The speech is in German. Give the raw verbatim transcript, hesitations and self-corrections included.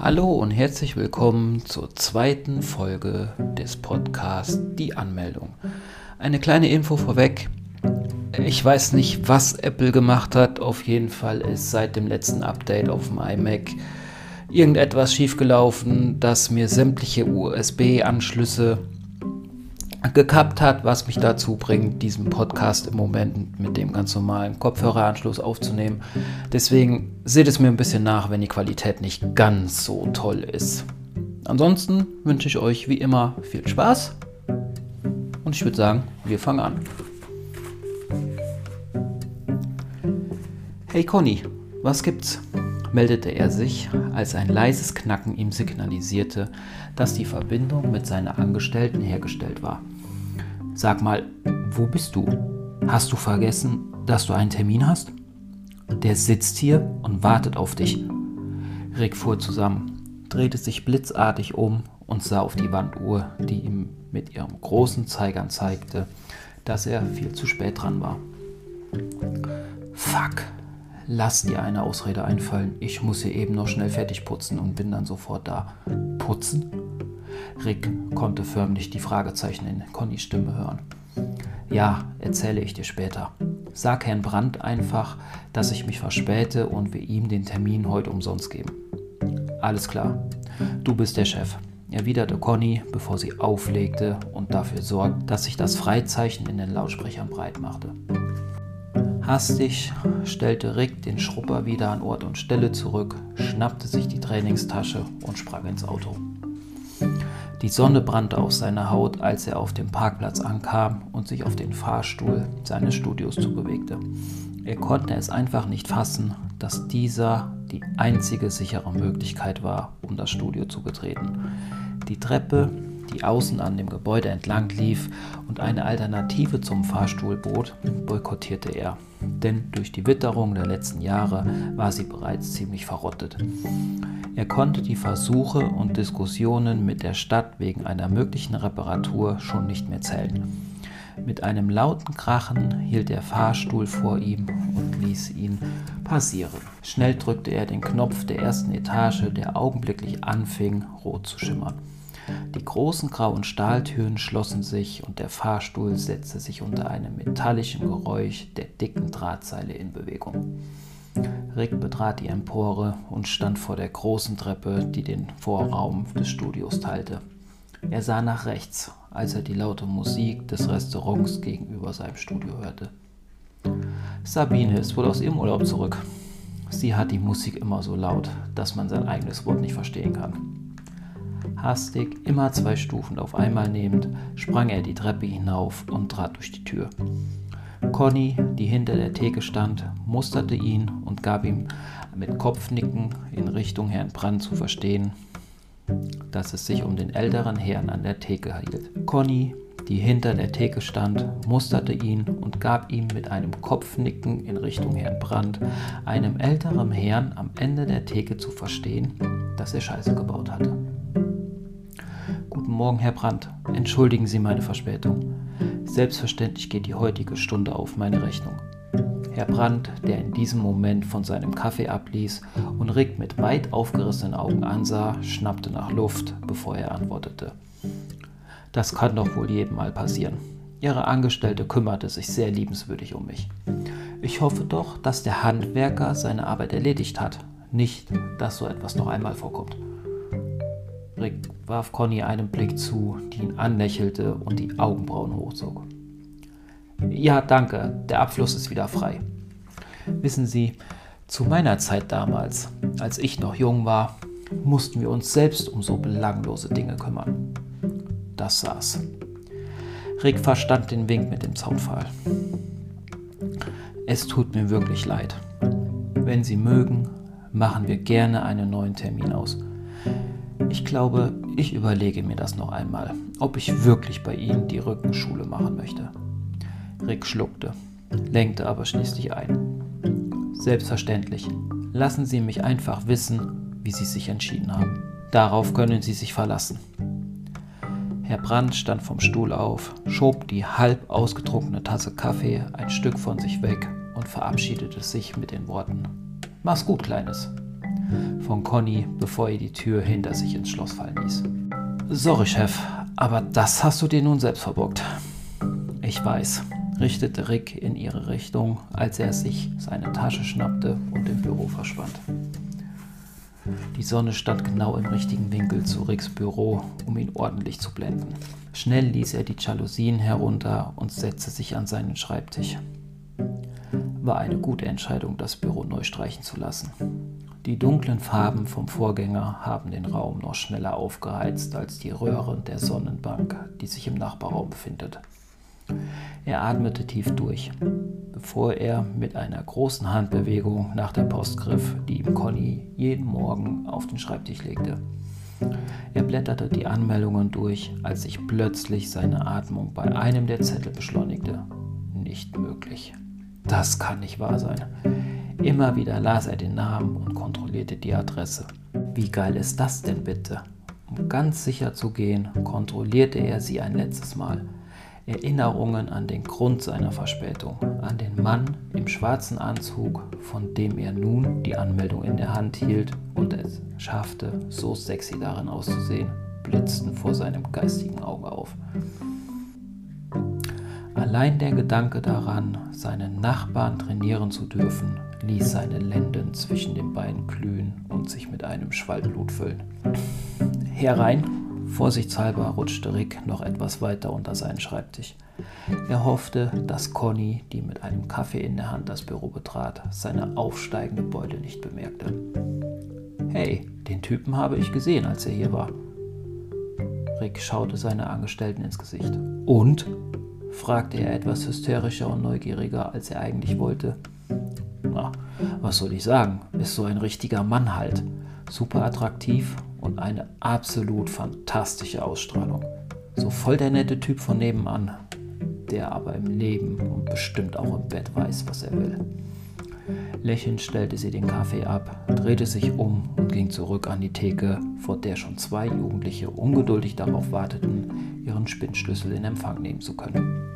Hallo und herzlich willkommen zur zweiten Folge des Podcasts Die Anmeldung. Eine kleine Info vorweg. Ich weiß nicht, was Apple gemacht hat. Auf jeden Fall ist seit dem letzten Update auf dem iMac irgendetwas schiefgelaufen, das mir sämtliche U S B-Anschlüsse gekappt hat, was mich dazu bringt, diesen Podcast im Moment mit dem ganz normalen Kopfhöreranschluss aufzunehmen. Deswegen seht es mir ein bisschen nach, wenn die Qualität nicht ganz so toll ist. Ansonsten wünsche ich euch wie immer viel Spaß und ich würde sagen, wir fangen an. Hey Conny, was gibt's? Meldete er sich, als ein leises Knacken ihm signalisierte, dass die Verbindung mit seiner Angestellten hergestellt war. Sag mal, wo bist du? Hast du vergessen, dass du einen Termin hast? Der sitzt hier und wartet auf dich. Rick fuhr zusammen, drehte sich blitzartig um und sah auf die Wanduhr, die ihm mit ihrem großen Zeiger zeigte, dass er viel zu spät dran war. Fuck! Lass dir eine Ausrede einfallen. Ich muss hier eben noch schnell fertig putzen und bin dann sofort da. Putzen? Rick konnte förmlich die Fragezeichen in Connys Stimme hören. Ja, erzähle ich dir später. Sag Herrn Brandt einfach, dass ich mich verspäte und wir ihm den Termin heute umsonst geben. Alles klar. Du bist der Chef, erwiderte Conny, bevor sie auflegte und dafür sorgte, dass sich das Freizeichen in den Lautsprechern breit machte. Hastig stellte Rick den Schrupper wieder an Ort und Stelle zurück, schnappte sich die Trainingstasche und sprang ins Auto. Die Sonne brannte auf seiner Haut, als er auf dem Parkplatz ankam und sich auf den Fahrstuhl seines Studios zubewegte. Er konnte es einfach nicht fassen, dass dieser die einzige sichere Möglichkeit war, um das Studio zu betreten. Die Treppe, die außen an dem Gebäude entlang lief und eine Alternative zum Fahrstuhl bot, boykottierte er. Denn durch die Witterung der letzten Jahre war sie bereits ziemlich verrottet. Er konnte die Versuche und Diskussionen mit der Stadt wegen einer möglichen Reparatur schon nicht mehr zählen. Mit einem lauten Krachen hielt der Fahrstuhl vor ihm und ließ ihn passieren. Schnell drückte er den Knopf der ersten Etage, der augenblicklich anfing, rot zu schimmern. Die großen grauen Stahltüren schlossen sich und der Fahrstuhl setzte sich unter einem metallischen Geräusch der dicken Drahtseile in Bewegung. Rick betrat die Empore und stand vor der großen Treppe, die den Vorraum des Studios teilte. Er sah nach rechts, als er die laute Musik des Restaurants gegenüber seinem Studio hörte. Sabine ist wohl aus ihrem Urlaub zurück. Sie hat die Musik immer so laut, dass man sein eigenes Wort nicht verstehen kann. Hastig, immer zwei Stufen auf einmal nehmend, sprang er die Treppe hinauf und trat durch die Tür. Conny, die hinter der Theke stand, musterte ihn und gab ihm mit Kopfnicken in Richtung Herrn Brandt zu verstehen, dass es sich um den älteren Herrn an der Theke hielt. Conny, die hinter der Theke stand, musterte ihn und gab ihm mit einem Kopfnicken in Richtung Herrn Brandt, einem älteren Herrn am Ende der Theke zu verstehen, dass er Scheiße gebaut hatte. Guten Morgen, Herr Brandt. Entschuldigen Sie meine Verspätung. Selbstverständlich geht die heutige Stunde auf meine Rechnung. Herr Brandt, der in diesem Moment von seinem Kaffee abließ und Rick mit weit aufgerissenen Augen ansah, schnappte nach Luft, bevor er antwortete. Das kann doch wohl jedem mal passieren. Ihre Angestellte kümmerte sich sehr liebenswürdig um mich. Ich hoffe doch, dass der Handwerker seine Arbeit erledigt hat. Nicht, dass so etwas noch einmal vorkommt. Rick warf Conny einen Blick zu, die ihn anlächelte und die Augenbrauen hochzog. Ja, danke, der Abfluss ist wieder frei. Wissen Sie, zu meiner Zeit damals, als ich noch jung war, mussten wir uns selbst um so belanglose Dinge kümmern. Das saß. Rick verstand den Wink mit dem Zaunpfahl. Es tut mir wirklich leid. Wenn Sie mögen, machen wir gerne einen neuen Termin aus. Ich glaube, ich überlege mir das noch einmal, ob ich wirklich bei Ihnen die Rückenschule machen möchte. Rick schluckte, lenkte aber schließlich ein. Selbstverständlich. Lassen Sie mich einfach wissen, wie Sie sich entschieden haben. Darauf können Sie sich verlassen. Herr Brandt stand vom Stuhl auf, schob die halb ausgetrunkene Tasse Kaffee ein Stück von sich weg und verabschiedete sich mit den Worten: Mach's gut, Kleines. von Conny, bevor er die Tür hinter sich ins Schloss fallen ließ. »Sorry, Chef, aber das hast du dir nun selbst verbockt.« »Ich weiß«, richtete Rick in ihre Richtung, als er sich seine Tasche schnappte und im Büro verschwand. Die Sonne stand genau im richtigen Winkel zu Ricks Büro, um ihn ordentlich zu blenden. Schnell ließ er die Jalousien herunter und setzte sich an seinen Schreibtisch. War eine gute Entscheidung, das Büro neu streichen zu lassen. Die dunklen Farben vom Vorgänger haben den Raum noch schneller aufgeheizt als die Röhren der Sonnenbank, die sich im Nachbarraum befindet. Er atmete tief durch, bevor er mit einer großen Handbewegung nach der Post griff, die ihm Conny jeden Morgen auf den Schreibtisch legte. Er blätterte die Anmeldungen durch, als sich plötzlich seine Atmung bei einem der Zettel beschleunigte. Nicht möglich. Das kann nicht wahr sein. Immer wieder las er den Namen und kontrollierte die Adresse. Wie geil ist das denn bitte? Um ganz sicher zu gehen, kontrollierte er sie ein letztes Mal. Erinnerungen an den Grund seiner Verspätung, an den Mann im schwarzen Anzug, von dem er nun die Anmeldung in der Hand hielt und es schaffte, so sexy darin auszusehen, blitzten vor seinem geistigen Auge auf. Allein der Gedanke daran, seinen Nachbarn trainieren zu dürfen, ließ seine Lenden zwischen den Beinen glühen und sich mit einem Schwall Blut füllen. Herein! Vorsichtshalber rutschte Rick noch etwas weiter unter seinen Schreibtisch. Er hoffte, dass Conny, die mit einem Kaffee in der Hand das Büro betrat, seine aufsteigende Beule nicht bemerkte. »Hey, den Typen habe ich gesehen, als er hier war.« Rick schaute seine Angestellten ins Gesicht. »Und?« fragte er etwas hysterischer und neugieriger, als er eigentlich wollte. »Na, was soll ich sagen? Ist so ein richtiger Mann halt. Super attraktiv und eine absolut fantastische Ausstrahlung. So voll der nette Typ von nebenan, der aber im Leben und bestimmt auch im Bett weiß, was er will.« Lächelnd stellte sie den Kaffee ab, drehte sich um und ging zurück an die Theke, vor der schon zwei Jugendliche ungeduldig darauf warteten, ihren Spinnschlüssel in Empfang nehmen zu können.